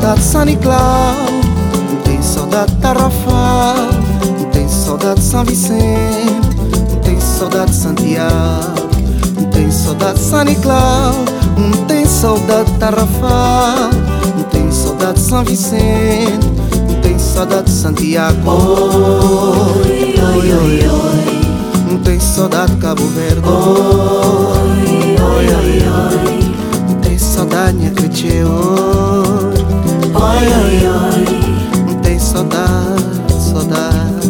saudade de São Nicolau, não tem saudade de Tarrafal, não tem saudade de São Vicente, não tem saudade de Santiago, não tem saudade de São Nicolau, não tem saudade de Tarrafal, não tem saudade de São Vicente, não tem saudade de Santiago. Oi, oi, oi, oi. Não tem saudade de Cabo Verde. Oi, oi, oi, oi. Não tem saudade de Acreteu. Oi, oi, oi. Não tem saudade, saudade.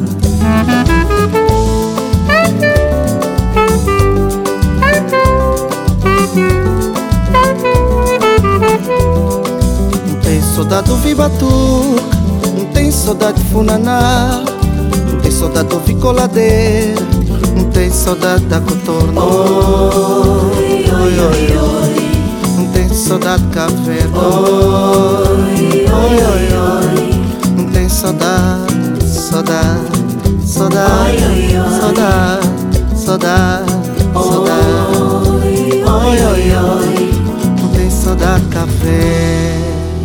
Não tem saudade do Vibatuca, não tem saudade de Funaná, não tem saudade do Vicoladeira, não tem saudade da Cotorno. Oi, oi, oi, oi. Não tem saudade de Cabo Verde. Oi, oi, oi, oi. Não tem saudade, saudade, saudade, saudade, saudade, saudade. Oi, oi, oi. Não tem saudade de café.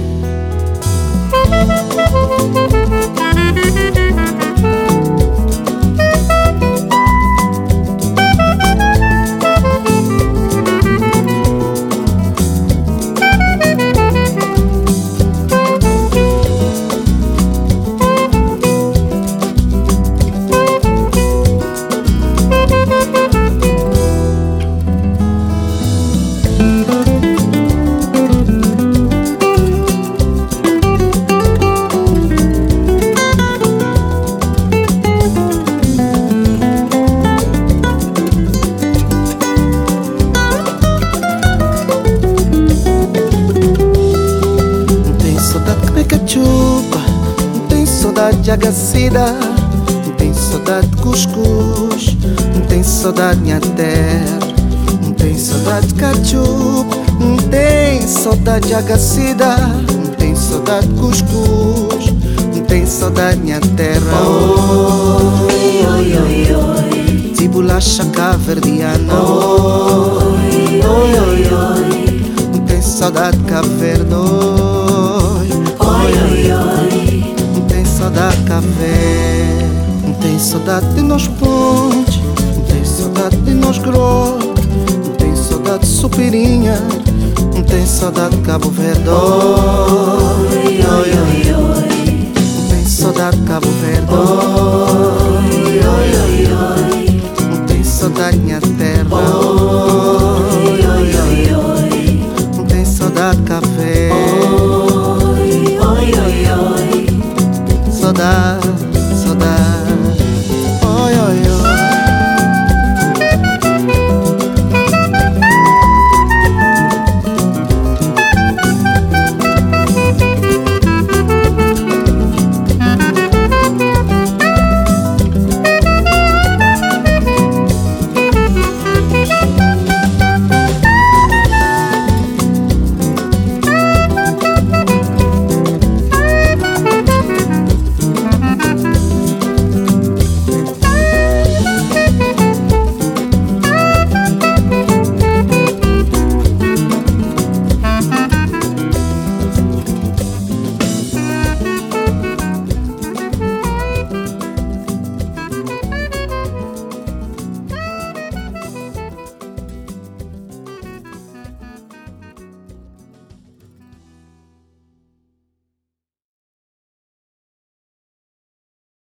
Não tem saudade de agacida, não tem saudade de cuscuz, não tem saudade de minha terra, não tem saudade de cachupa, não tem saudade de agacida, não tem saudade de cuscuz, não tem saudade de minha terra. Oi, oi, oi, oi. De bolacha caverdiana. Oi, oi, oi, oi. Não tem saudade de Cabo Verde. Oi, oi, oi. Não tem saudade de café, não tem saudade de nós pontes, não tem saudade de nós grossos, não tem saudade de Supirinha, não tem saudade de Cabo Verde. Oi, oi, oi, oi.